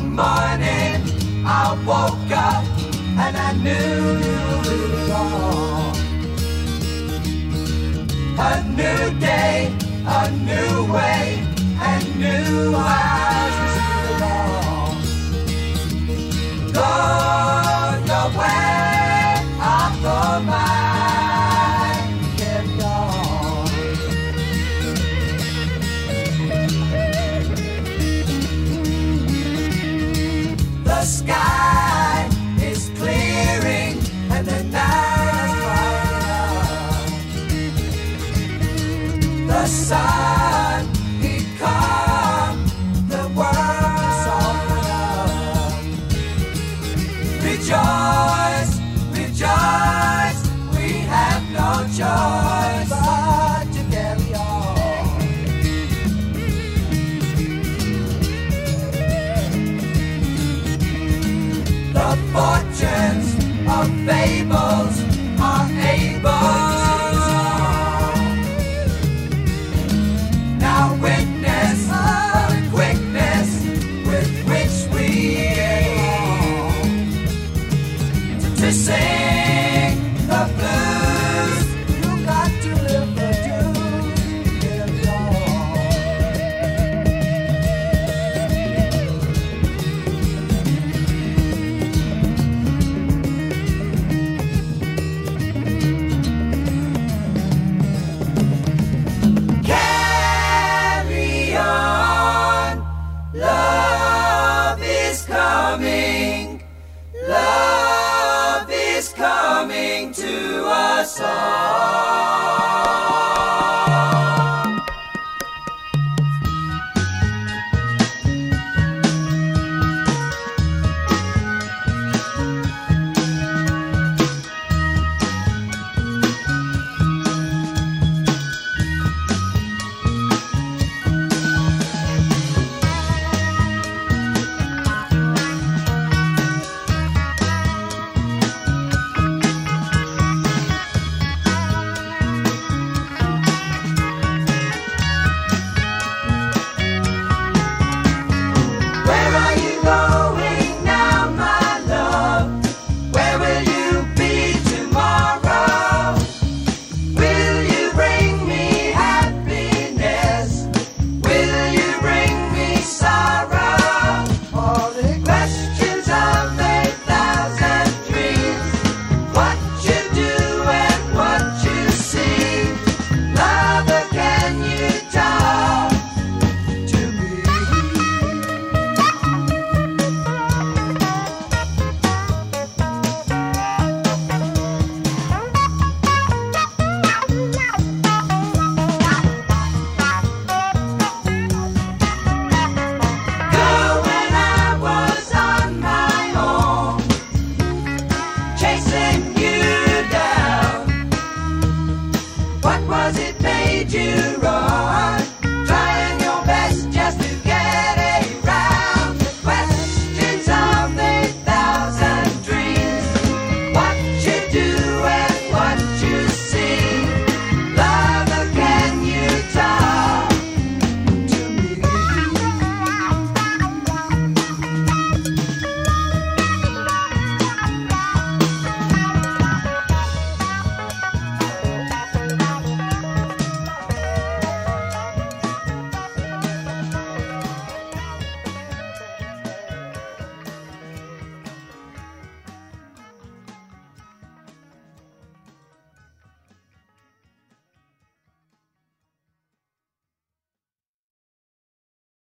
One morning I woke up and I knew it all. A new day, a new way, and new eyes to see it all. Go your way, I'll go mine. Carry on. The sky is clearing and the night is bright. The sun, he come, the world is open up. Rejoice, rejoice, we have no choice but to carry on. The fortunes of fables are able to solve. Now witness the quickness with which we evolve to sing the blues. You got to live the dues. Carry Carry on. Love is coming. Love is coming to us all.